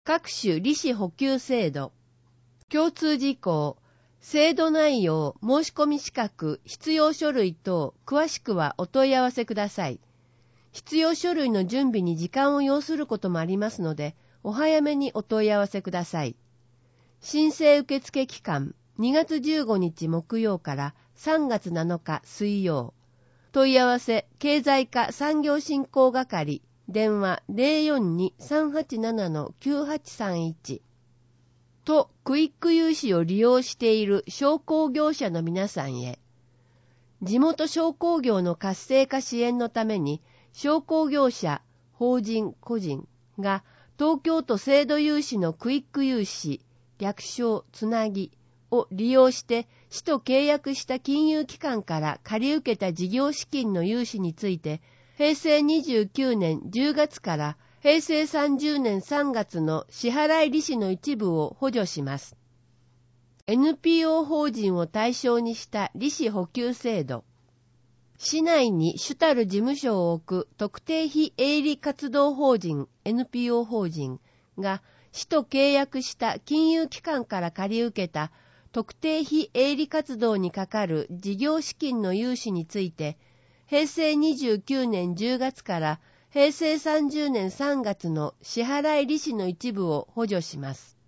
各種利子補給制度。共通事項。制度内容、申し込み資格、必要書類等、詳しくはお問い合わせください。必要書類の準備に時間を要することもありますので、お早めにお問い合わせください。申請受付期間、2月15日木曜から3月7日水曜。問い合わせ、経済課産業振興係、電話 042-387-9831。とクイック融資を利用している商工業者の皆さんへ。地元商工業の活性化支援のために、商工業者、法人、個人が東京都制度融資のクイック融資、略称つなぎを利用して市と契約した金融機関から借り受けた事業資金の融資について、平成29年10月から平成30年3月の支払い利子の一部を補助します。NPO 法人を対象にした利子補給制度。市内に主たる事務所を置く特定非営利活動法人 NPO 法人が市と契約した金融機関から借り受けた特定非営利活動にかかる事業資金の融資について、平成29年10月から平成30年3月の支払い利子の一部を補助します。